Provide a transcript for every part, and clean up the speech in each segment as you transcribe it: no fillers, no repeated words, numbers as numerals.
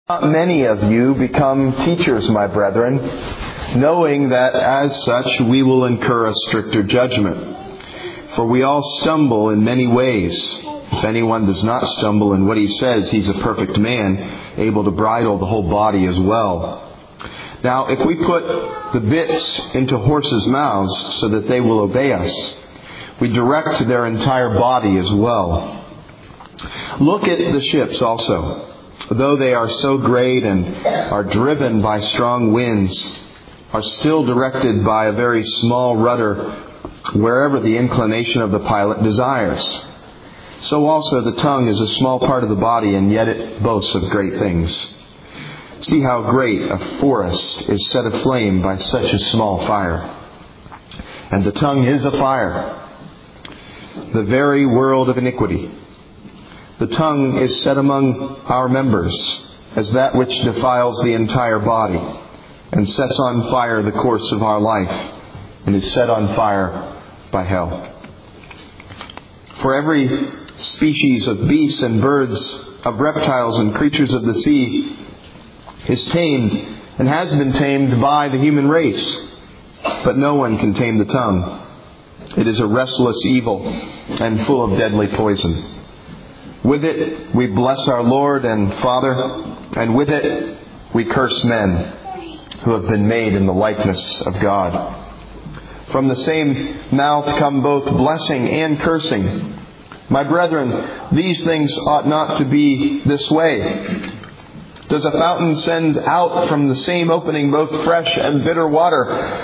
Not many of you become teachers, my brethren, knowing that as such we will incur a stricter judgment. For we all stumble in many ways. If anyone does not stumble in what he says, he's a perfect man, able to bridle the whole body as well. Now, if we put the bits into horses' mouths so that they will obey us, we direct their entire body as well. Look at the ships also. Though they are so great and are driven by strong winds, are still directed by a very small rudder wherever the inclination of the pilot desires. So also the tongue is a small part of the body, and yet it boasts of great things. See how great a forest is set aflame by such a small fire. And the tongue is a fire, the very world of iniquity. The tongue is set among our members as that which defiles the entire body and sets on fire the course of our life and is set on fire by hell. For every species of beasts and birds, of reptiles and creatures of the sea is tamed and has been tamed by the human race, but no one can tame the tongue. It is a restless evil and full of deadly poison. With it we bless our Lord and Father, and with it we curse men who have been made in the likeness of God. From the same mouth come both blessing and cursing. My brethren, these things ought not to be this way. Does a fountain send out from the same opening both fresh and bitter water?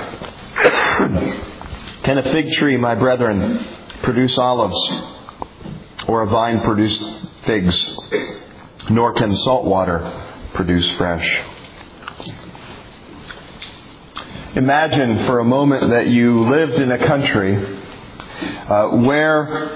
Can a fig tree, my brethren, produce olives? Or a vine produce figs? Nor can salt water produce fresh. Imagine for a moment that you lived in a country where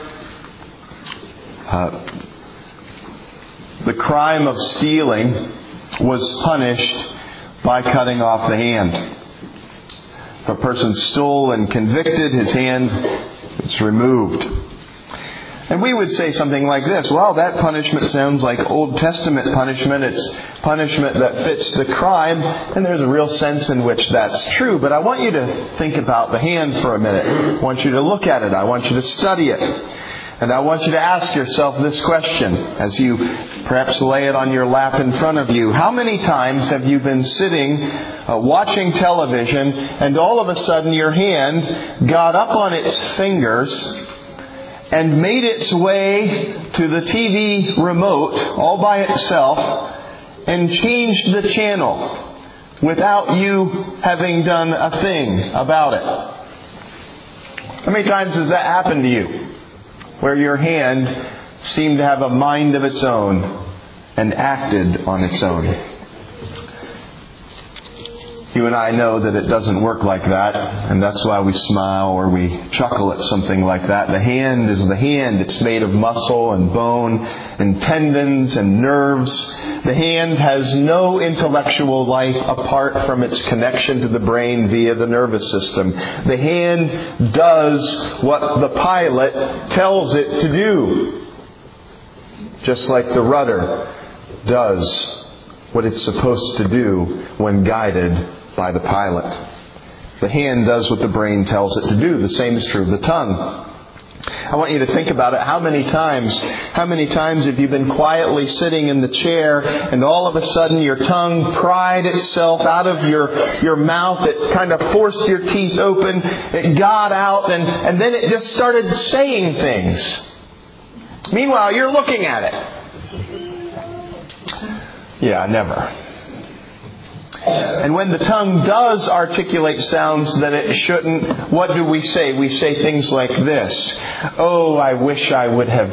the crime of stealing was punished by cutting off the hand. If a person stole and convicted, his hand is removed. And we would say something like this: well, that punishment sounds like Old Testament punishment. It's punishment that fits the crime, and there's a real sense in which that's true. But I want you to think about the hand for a minute. I want you to look at it. I want you to study it. And I want you to ask yourself this question as you perhaps lay it on your lap in front of you. How many times have you been sitting watching television, and all of a sudden your hand got up on its fingers and made its way to the TV remote all by itself and changed the channel without you having done a thing about it? How many times has that happened to you, where your hand seemed to have a mind of its own and acted on its own? You and I know that it doesn't work like that, and that's why we smile or we chuckle at something like that. The hand is the hand. It's made of muscle and bone and tendons and nerves. The hand has no intellectual life apart from its connection to the brain via the nervous system. The hand does what the pilot tells it to do, just like the rudder does what it's supposed to do when guided by the pilot. The hand does what the brain tells it to do. The same is true of the tongue. I want you to think about it. How many times have you been quietly sitting in the chair, and all of a sudden your tongue pried itself out of your mouth? It kind of forced your teeth open. It got out, and then it just started saying things. Meanwhile, you're looking at it. Yeah, never. And when the tongue does articulate sounds that it shouldn't, what do we say? We say things like this: oh, I wish I would have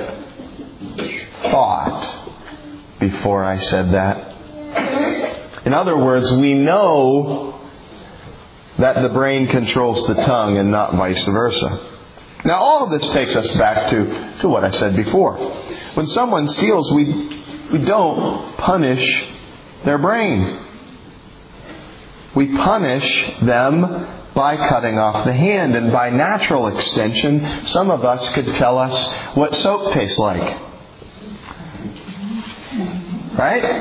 thought before I said that. In other words, we know that the brain controls the tongue and not vice versa. Now, all of this takes us back to what I said before. When someone steals, we don't punish their brain. We punish them by cutting off the hand. And by natural extension, some of us could tell us what soap tastes like. Right?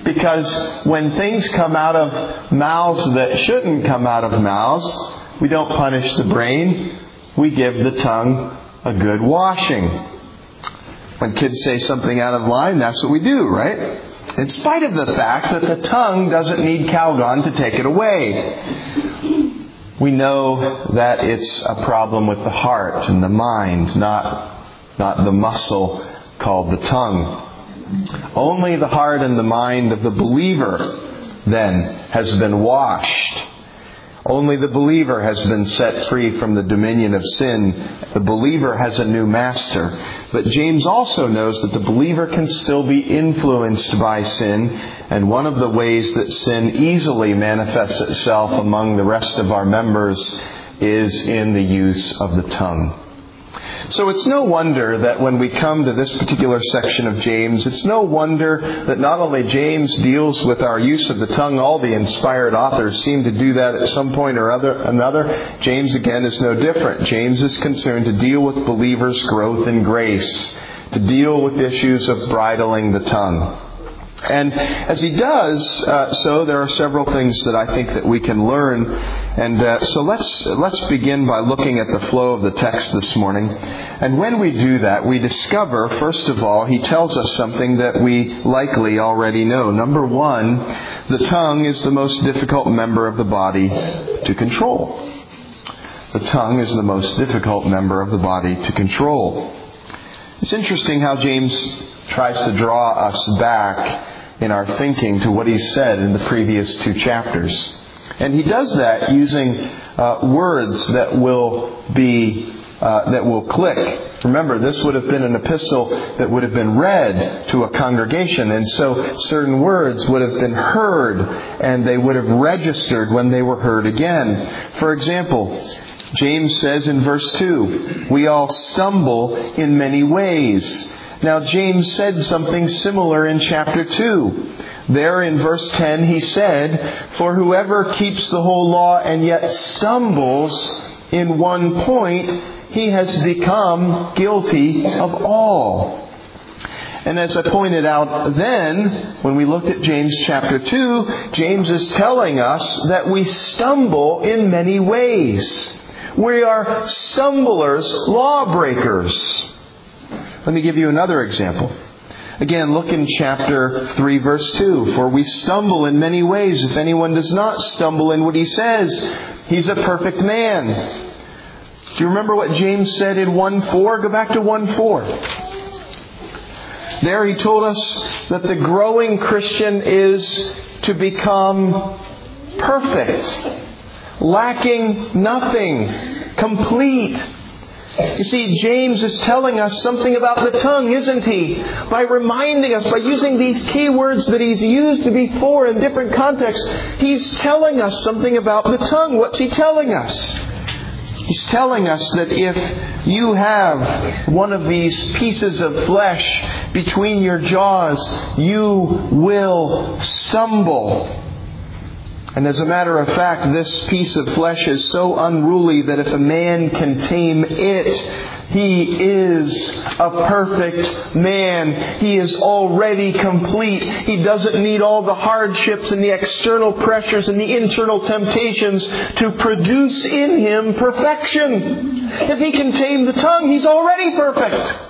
Because when things come out of mouths that shouldn't come out of mouths, we don't punish the brain. We give the tongue a good washing. When kids say something out of line, that's what we do, right? In spite of the fact that the tongue doesn't need Calgon to take it away. We know that it's a problem with the heart and the mind, not the muscle called the tongue. Only the heart and the mind of the believer, then, has been washed. Only the believer has been set free from the dominion of sin. The believer has a new master. But James also knows that the believer can still be influenced by sin. And one of the ways that sin easily manifests itself among the rest of our members is in the use of the tongue. So it's no wonder that when we come to this particular section of James, it's no wonder that not only James deals with our use of the tongue, all the inspired authors seem to do that at some point or another. James, again, is no different. James is concerned to deal with believers' growth in grace, to deal with issues of bridling the tongue. And as he does so, there are several things that I think that we can learn. And so let's begin by looking at the flow of the text this morning. And when we do that, we discover, first of all, he tells us something that we likely already know. Number one, the tongue is the most difficult member of the body to control. The tongue is the most difficult member of the body to control. It's interesting how James tries to draw us back in our thinking to what he said in the previous two chapters. And he does that using words that will click. Remember, this would have been an epistle that would have been read to a congregation. And so certain words would have been heard and they would have registered when they were heard again. For example, James says in verse 2, we all stumble in many ways. Now, James said something similar in chapter 2. There in verse 10 he said, for whoever keeps the whole law and yet stumbles in one point, he has become guilty of all. And as I pointed out then, when we looked at James chapter 2, James is telling us that we stumble in many ways. We are stumblers, lawbreakers. Let me give you another example. Again, look in chapter 3, verse 2. For we stumble in many ways. If anyone does not stumble in what he says, he's a perfect man. Do you remember what James said in 1:4? Go back to 1:4. There he told us that the growing Christian is to become perfect, lacking nothing, complete. You see, James is telling us something about the tongue, isn't he? By reminding us, by using these key words that he's used before in different contexts, he's telling us something about the tongue. What's he telling us? He's telling us that if you have one of these pieces of flesh between your jaws, you will stumble. And as a matter of fact, this piece of flesh is so unruly that if a man can tame it, he is a perfect man. He is already complete. He doesn't need all the hardships and the external pressures and the internal temptations to produce in him perfection. If he can tame the tongue, he's already perfect.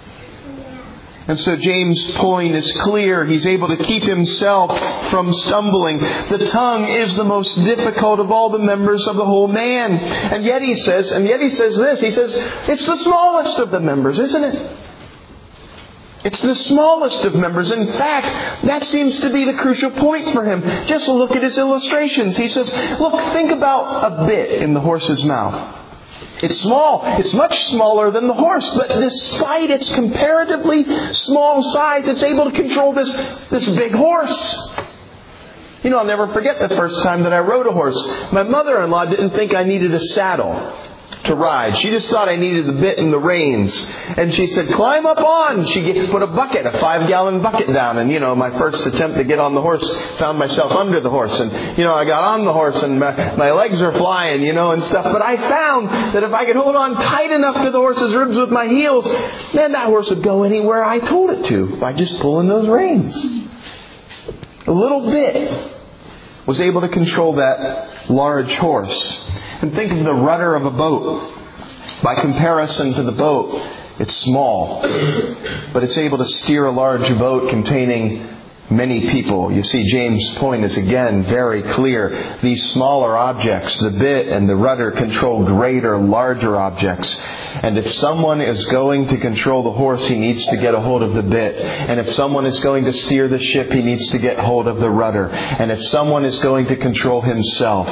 And so James' point is clear. He's able to keep himself from stumbling. The tongue is the most difficult of all the members of the whole man. And yet he says this. He says, it's the smallest of the members, isn't it? It's the smallest of members. In fact, that seems to be the crucial point for him. Just look at his illustrations. He says, look, think about a bit in the horse's mouth. It's small. It's much smaller than the horse. But despite its comparatively small size, it's able to control this big horse. You know, I'll never forget the first time that I rode a horse. My mother-in-law didn't think I needed a saddle to ride. She just thought I needed the bit and the reins. And she said, climb up on. She put a 5-gallon bucket down. And, my first attempt to get on the horse, found myself under the horse. And, I got on the horse and my legs are flying, and stuff. But I found that if I could hold on tight enough to the horse's ribs with my heels, then that horse would go anywhere I told it to by just pulling those reins. A little bit was able to control that large horse. And think of the rudder of a boat. By comparison to the boat, it's small, but it's able to steer a large boat containing many people. You see, James' point is again very clear. These smaller objects, the bit and the rudder, control greater, larger objects. And if someone is going to control the horse, he needs to get a hold of the bit. And if someone is going to steer the ship, he needs to get hold of the rudder. And if someone is going to control himself,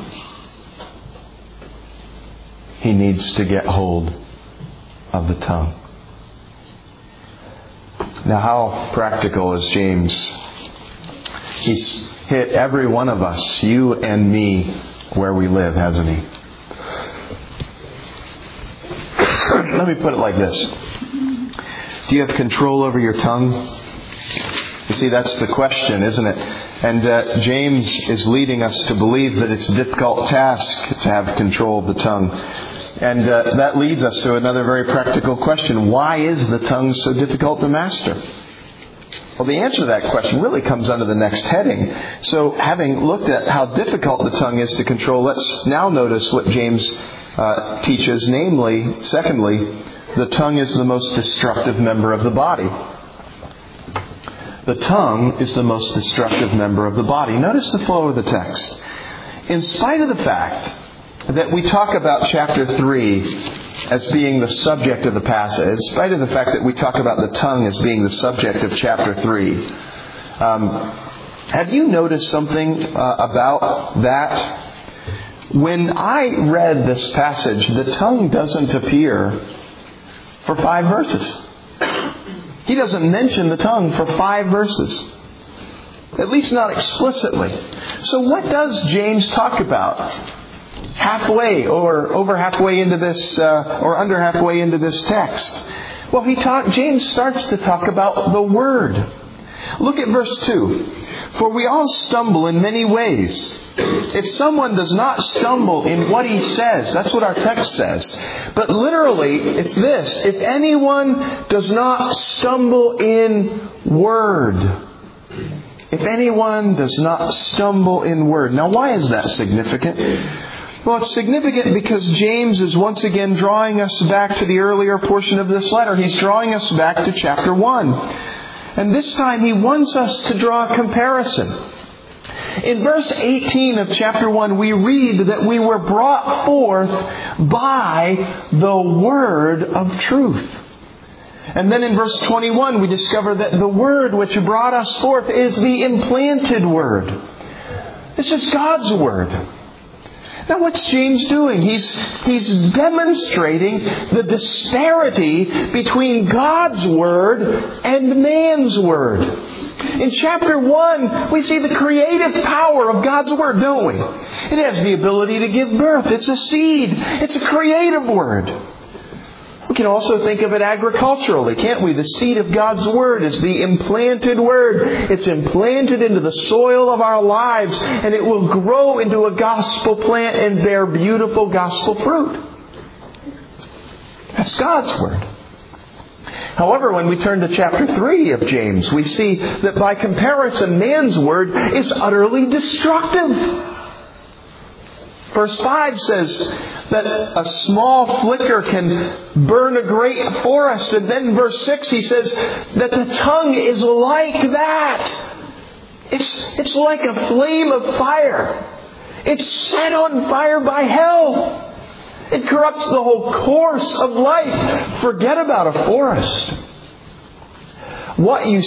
he needs to get hold of the tongue. Now, how practical is James? He's hit every one of us, you and me, where we live, hasn't he? Let me put it like this. Do you have control over your tongue? You see, that's the question, isn't it? And James is leading us to believe that it's a difficult task to have control of the tongue. And that leads us to another very practical question. Why is the tongue so difficult to master? Well, the answer to that question really comes under the next heading. So, having looked at how difficult the tongue is to control, let's now notice what James teaches. Namely, secondly, the tongue is the most destructive member of the body. The tongue is the most destructive member of the body. Notice the flow of the text. In spite of the fact that we talk about chapter 3 as being the subject of the passage, in spite of the fact that we talk about the tongue as being the subject of chapter 3, have you noticed something about that? When I read this passage, the tongue doesn't appear for 5 verses. He doesn't mention the tongue for 5 verses. At least not explicitly. So what does James talk about? Halfway or over halfway into this, or under halfway into this text. Well, James starts to talk about the Word. Look at verse 2. For we all stumble in many ways. If someone does not stumble in what he says, that's what our text says. But literally, it's this. If anyone does not stumble in word. If anyone does not stumble in word. Now, why is that significant? Well, it's significant because James is once again drawing us back to the earlier portion of this letter. He's drawing us back to chapter 1. And this time he wants us to draw a comparison. In verse 18 of chapter 1, we read that we were brought forth by the word of truth. And then in verse 21, we discover that the word which brought us forth is the implanted word. This is God's word. Now what's James doing? He's demonstrating the disparity between God's Word and man's Word. In chapter 1, we see the creative power of God's Word, don't we? It has the ability to give birth. It's a seed. It's a creative Word. We can also think of it agriculturally, can't we? The seed of God's Word is the implanted Word. It's implanted into the soil of our lives, and it will grow into a gospel plant and bear beautiful gospel fruit. That's God's Word. However, when we turn to chapter 3 of James, we see that by comparison, man's Word is utterly destructive. Verse 5 says that a small flicker can burn a great forest. And then verse 6 he says that the tongue is like that. It's like a flame of fire. It's set on fire by hell. It corrupts the whole course of life. Forget about a forest. What you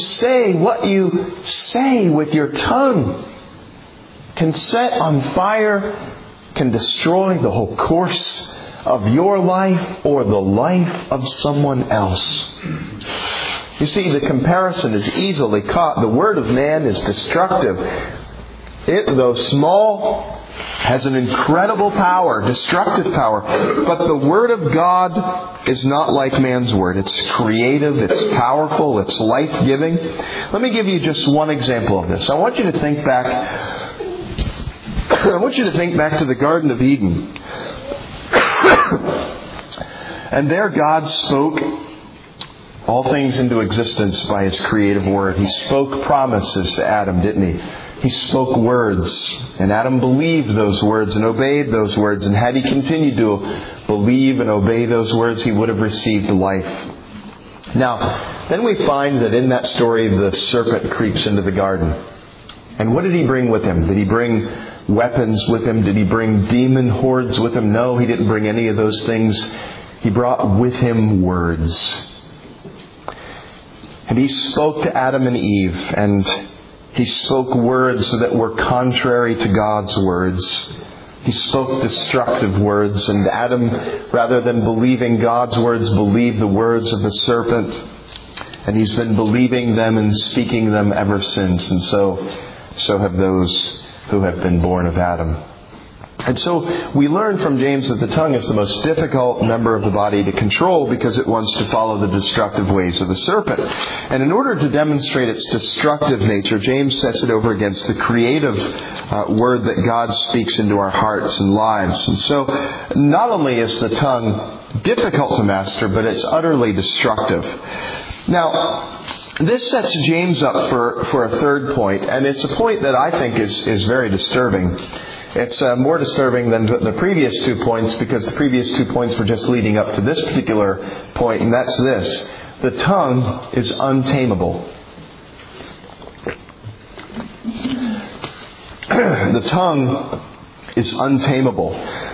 say with your tongue can set on fire, can destroy the whole course of your life or the life of someone else. You see, the comparison is easily caught. The word of man is destructive. It, though small, has an incredible power, destructive power. But the Word of God is not like man's Word. It's creative, it's powerful, it's life-giving. Let me give you just one example of this. I want you to think back to the Garden of Eden. And there God spoke all things into existence by His creative word. He spoke promises to Adam, didn't He? He spoke words, and Adam believed those words and obeyed those words. And had he continued to believe and obey those words, he would have received life. Now, then we find that in that story, the serpent creeps into the garden. And what did he bring with him? Did he bring weapons with him? Did he bring demon hordes with him? No, he didn't bring any of those things. He brought with him words. And he spoke to Adam and Eve, and he spoke words that were contrary to God's words. He spoke destructive words, and Adam, rather than believing God's words, believed the words of the serpent. And he's been believing them and speaking them ever since. And so have those who have been born of Adam. And so we learn from James that the tongue is the most difficult member of the body to control because it wants to follow the destructive ways of the serpent. And in order to demonstrate its destructive nature, James sets it over against the creative word that God speaks into our hearts and lives. And so not only is the tongue difficult to master, but it's utterly destructive. Now, this sets James up for a third point, and it's a point that I think is very disturbing. It's more disturbing than the previous 2 points, because the previous 2 points were just leading up to this particular point, and that's this. The tongue is untamable. The tongue is untamable.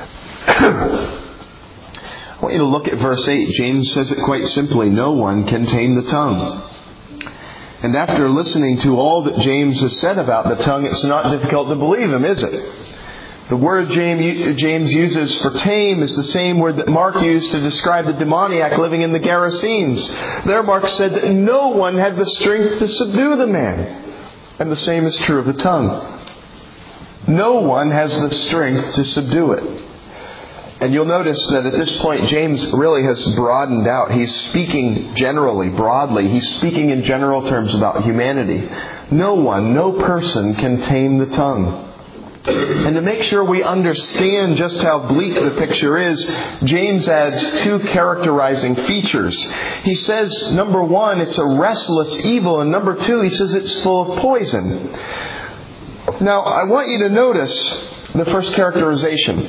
I want you to look at verse 8. James says it quite simply. No one can tame the tongue. And after listening to all that James has said about the tongue, it's not difficult to believe him, is it? The word James uses for tame is the same word that Mark used to describe the demoniac living in the Gerasenes. There Mark said that no one had the strength to subdue the man. And the same is true of the tongue. No one has the strength to subdue it. And you'll notice that at this point, James really has broadened out. He's speaking generally, broadly. He's speaking in general terms about humanity. No person can tame the tongue. And to make sure we understand just how bleak the picture is, James adds 2 characterizing features. He says, number 1, it's a restless evil. And number 2, he says it's full of poison. Now, I want you to notice the first characterization.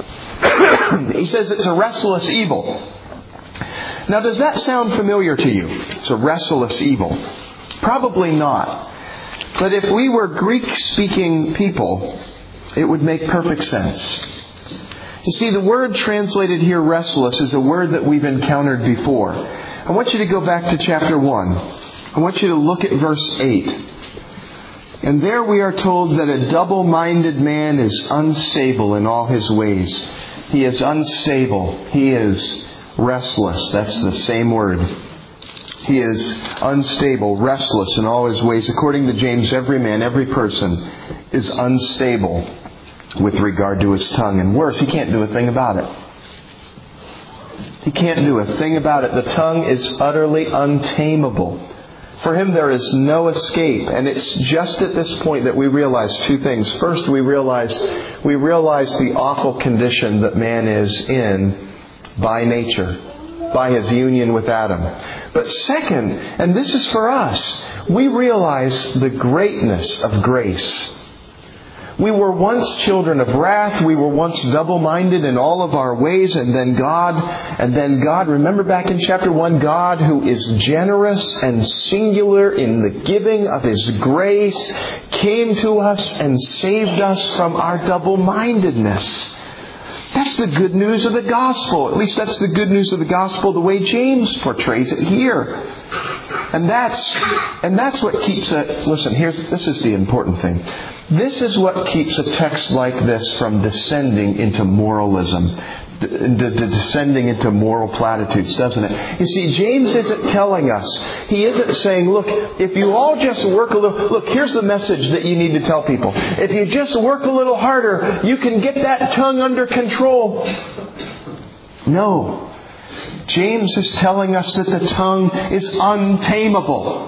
He says it's a restless evil. Now, does that sound familiar to you? It's a restless evil. Probably not. But if we were Greek-speaking people, it would make perfect sense. You see, the word translated here, restless, is a word that we've encountered before. I want you to go back to chapter 1. I want you to look at verse 8. And there we are told that a double-minded man is unstable in all his ways. He is unstable. He is restless. That's the same word. He is unstable, restless in all his ways. According to James, every man, every person is unstable with regard to his tongue. And worse, he can't do a thing about it. He can't do a thing about it. The tongue is utterly untamable. For him, there is no escape. And it's just at this point that we realize 2 things. First, we realize the awful condition that man is in by nature, by his union with Adam. But second, and this is for us, we realize the greatness of grace. We were once children of wrath. We were once double-minded in all of our ways. And then God, remember back in chapter 1, God, who is generous and singular in the giving of His grace, came to us and saved us from our double-mindedness. That's the good news of the gospel. At least that's the good news of the gospel the way James portrays it here. And that's what keeps it. Listen, this is the important thing. This is what keeps a text like this from descending into moralism, descending into moral platitudes, doesn't it? You see, James isn't telling us. He isn't saying, look, if you all just work a little... Look, here's the message that you need to tell people. If you just work a little harder, you can get that tongue under control. No. James is telling us that the tongue is untamable.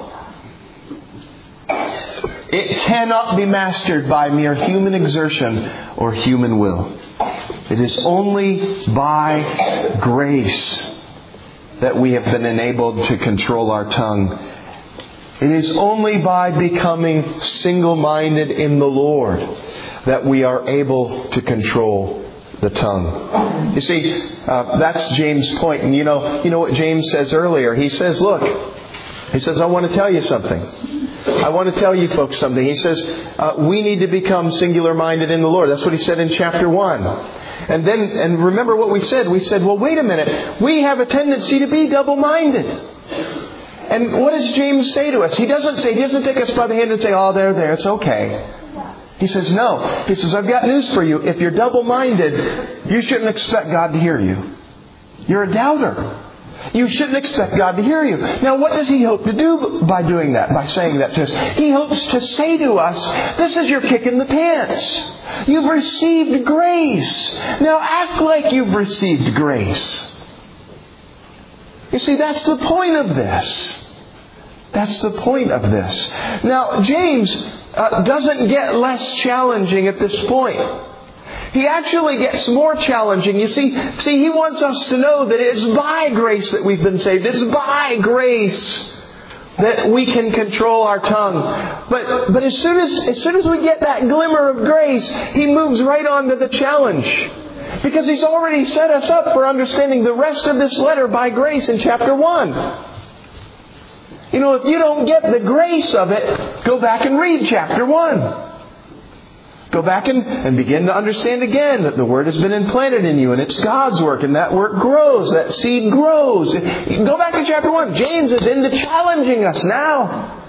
It cannot be mastered by mere human exertion or human will. It is only by grace. that we have been enabled to control our tongue. It is only by becoming single-minded in the Lord that we are able to control the tongue. You see, that's James' point. And you know what James says earlier? He says, look, I want to tell you something. I want to tell you folks something. He says, we need to become singular-minded in the Lord. That's what he said in chapter 1. And remember what we said. We said, well, wait a minute. We have a tendency to be double-minded. And what does James say to us? He doesn't take us by the hand and say, oh, there, it's okay. He says, no. He says, I've got news for you. If you're double-minded, you shouldn't expect God to hear you. You're a doubter. You shouldn't expect God to hear you. Now, what does He hope to do by doing that, by saying that to us? He hopes to say to us, this is your kick in the pants. You've received grace. Now act like you've received grace. You see, that's the point of this. That's the point of this. Now, James doesn't get less challenging at this point. He actually gets more challenging. You see, he wants us to know that it's by grace that we've been saved. It's by grace that we can control our tongue. But as soon as we get that glimmer of grace, he moves right on to the challenge. Because he's already set us up for understanding the rest of this letter by grace in chapter 1. You know, if you don't get the grace of it, go back and read chapter 1. Go back and begin to understand again that the Word has been implanted in you and it's God's work and that work grows, that seed grows. You can go back to chapter 1. James is into challenging us now.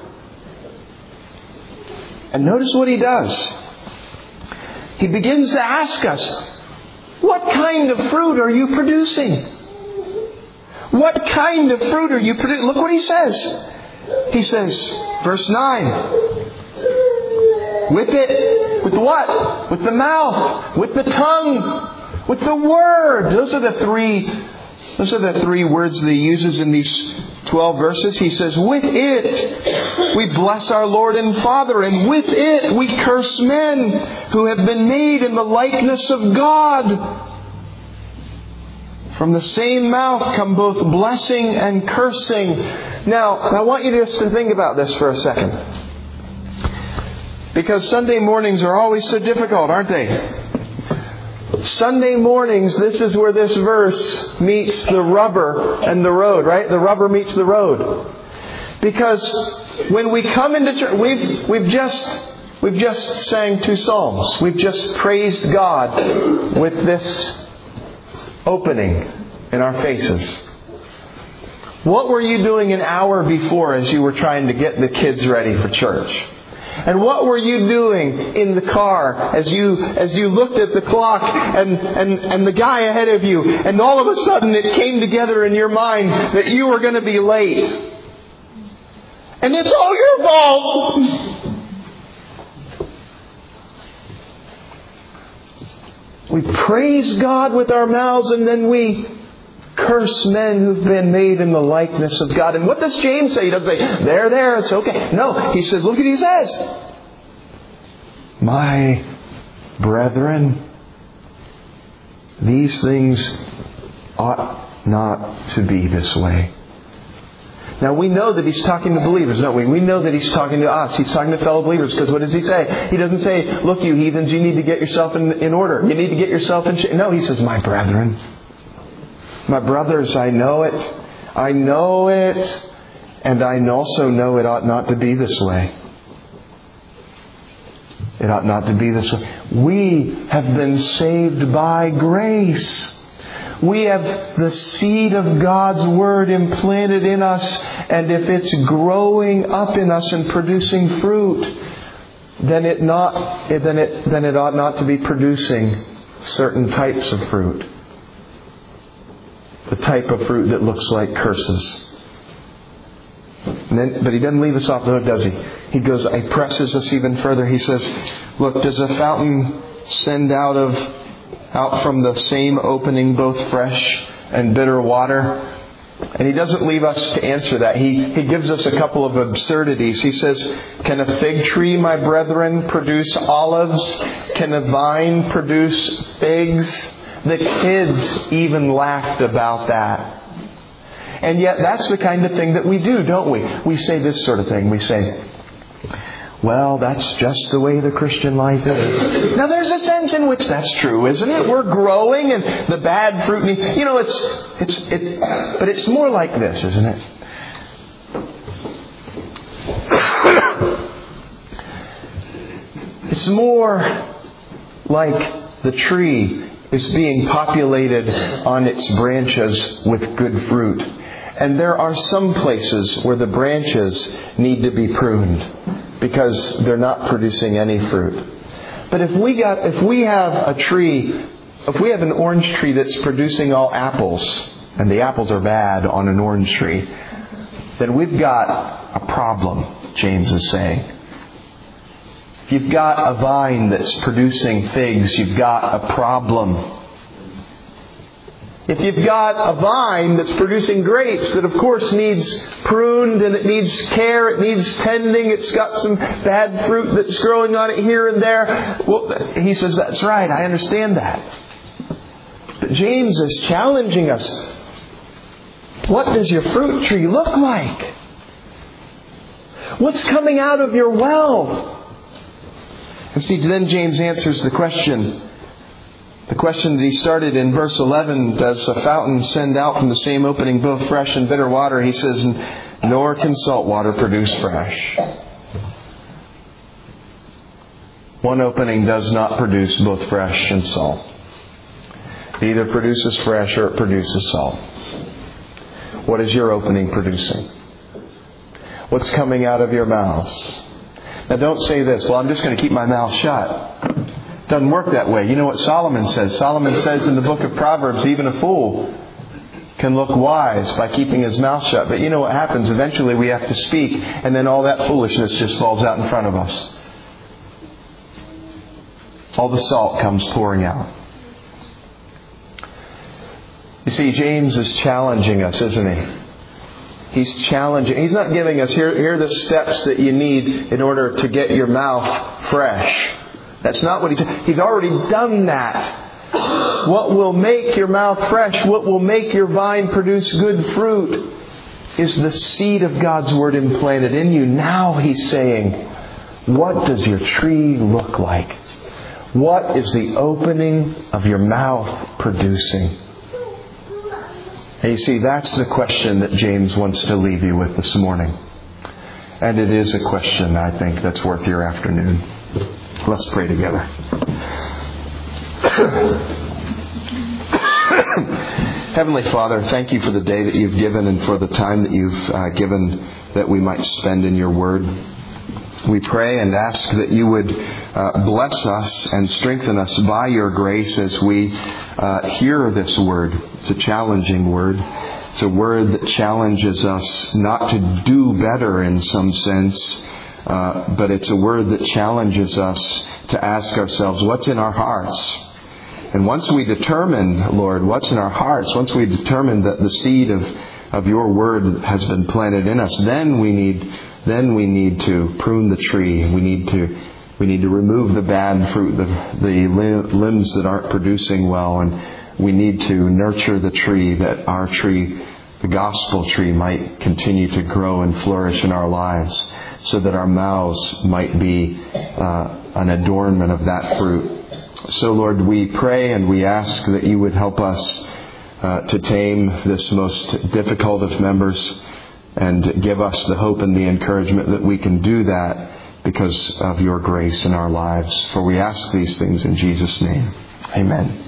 And notice what he does. He begins to ask us, what kind of fruit are you producing? What kind of fruit are you producing? Look what he says. He says, verse 9, with it, with what? With the mouth, with the tongue, with the Word. Those are the three words that he uses in these 12 verses. He says, with it we bless our Lord and Father, and with it we curse men who have been made in the likeness of God. From the same mouth come both blessing and cursing. Now, I want you just to think about this for a second. Because Sunday mornings are always so difficult, aren't they? Sunday mornings, this is where this verse meets the rubber and the road, right? The rubber meets the road. Because when we come into church, we've just sang 2 psalms. We've just praised God with this opening in our faces. What were you doing an hour before as you were trying to get the kids ready for church? And what were you doing in the car as you looked at the clock and the guy ahead of you, and all of a sudden it came together in your mind that you were going to be late? And it's all your fault! We praise God with our mouths and then we curse men who've been made in the likeness of God. And what does James say? He doesn't say, there, it's okay. No, he says, look what he says. My brethren, these things ought not to be this way. Now we know that he's talking to believers, don't we? We know that he's talking to us. He's talking to fellow believers, because what does he say? He doesn't say, look, you heathens, you need to get yourself in order. You need to get yourself in shape. No, he says, my brethren. My brothers, I know it. I know it. And I also know it ought not to be this way. It ought not to be this way. We have been saved by grace. We have the seed of God's Word implanted in us, and if it's growing up in us and producing fruit, then it ought not to be producing certain types of fruit. The type of fruit that looks like curses. But he doesn't leave us off the hook, does he? He presses us even further. He says, look, does a fountain send out from the same opening both fresh and bitter water? And he doesn't leave us to answer that. He gives us a couple of absurdities. He says, can a fig tree, my brethren, produce olives? Can a vine produce figs? The kids even laughed about that. And yet that's the kind of thing that we do, don't we? We say this sort of thing. We say, well, that's just the way the Christian life is. Now, there's a sense in which that's true, isn't it? We're growing and the bad fruit, but it's more like this, isn't it? It's more like the tree is being populated on its branches with good fruit. And there are some places where the branches need to be pruned because they're not producing any fruit. But if we have an orange tree that's producing all apples, and the apples are bad on an orange tree, then we've got a problem, James is saying. If you've got a vine that's producing figs, you've got a problem. If you've got a vine that's producing grapes that of course needs pruned and it needs care, it needs tending, it's got some bad fruit that's growing on it here and there. Well, he says, that's right, I understand that. But James is challenging us. What does your fruit tree look like? What's coming out of your well? And see, then James answers the question. The question that he started in verse 11, does a fountain send out from the same opening both fresh and bitter water? He says, nor can salt water produce fresh. One opening does not produce both fresh and salt. It either produces fresh or it produces salt. What is your opening producing? What's coming out of your mouths? Now don't say this, well, I'm just going to keep my mouth shut. Doesn't work that way. You know what Solomon says? Solomon says in the book of Proverbs, even a fool can look wise by keeping his mouth shut. But you know what happens? Eventually we have to speak, and then all that foolishness just falls out in front of us. All the salt comes pouring out. You see, James is challenging us, isn't he? He's challenging. He's not giving us, here are the steps that you need in order to get your mouth fresh. That's not what he's already done that. What will make your mouth fresh, what will make your vine produce good fruit, is the seed of God's Word implanted in you. Now he's saying, what does your tree look like? What is the opening of your mouth producing? And you see, that's the question that James wants to leave you with this morning. And it is a question, I think, that's worth your afternoon. Let's pray together. Heavenly Father, thank you for the day that you've given and for the time that you've given that we might spend in your Word. We pray and ask that you would bless us and strengthen us by your grace as we hear this Word. It's a challenging Word. It's a Word that challenges us not to do better in some sense, but it's a Word that challenges us to ask ourselves, what's in our hearts? And once we determine, Lord, what's in our hearts, once we determine that the seed of your Word has been planted in us, then we need to prune the tree. We need to remove the bad fruit, the limbs that aren't producing well, and we need to nurture the tree, that our tree, the gospel tree, might continue to grow and flourish in our lives, so that our mouths might be an adornment of that fruit. So, Lord, we pray and we ask that you would help us to tame this most difficult of members, and give us the hope and the encouragement that we can do that because of your grace in our lives. For we ask these things in Jesus' name. Amen.